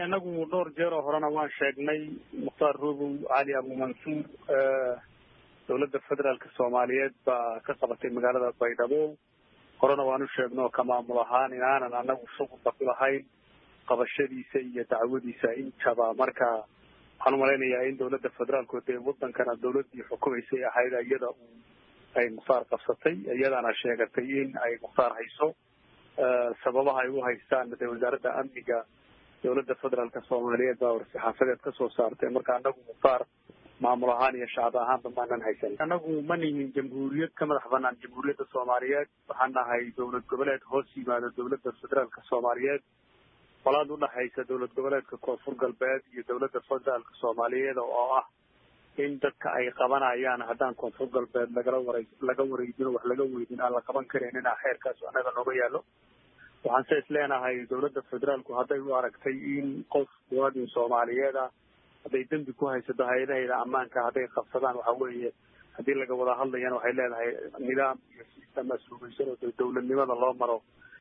anagu dhowr jeer oo horena waan sheegnay Mukhtaar Robow Ali Abu Mansuur dawladda federaalka Soomaaliyeed baa ka qabatay magaalada Baydhabo horena waan u sheegnay ka maamul ahaan inaanan anagu soo lahayn qabashadiisa iyo dacwadiisa intaba marka waxaan maleynayaa in dawladda federaalku ay wadankana dawladii xukumaysay ahayd iyada ay Mukhtaar qabsatay iyadana sheegatay in ay Mukhtaar hayso sababaha ay u haystaan wasaaradda amniga dawladda federaalka Soomaaliyeed baa warsaxaafadeed ka soo saartay marka anagu Mukhtaar maamul ahaan iyo shacab ahaan baan haysan anagu manihin jamhuuriyad ka madax banaan jamhuuriyadda Soomaaliyeed waxaan nahay dawlad goboleed hoos yimaada dawladda federaalka Soomaaliyeed walaal u dhaxaysa dawlad goboleedka Koonfur Galbeed iyo dawladda federaalka Soomaaliyeed oo ah in dadka ay qabanayaan hadaan Koonfur Galbeed laga wareejin wax laga weydin aan la qaban karin in xeerkaas anaga nooga yaalo waxaan isleenahay dawladda federaalku haday u aragtay in qof muwaadin Soomaaliyeed haday dambi ku haysato hay'adaha ammaanka haday qabsadaan waxa weeye hadii laga wada hadlayaan waxay leedahay nidaam iyo sistem mas'uuliyad oo dawladnimada loo maro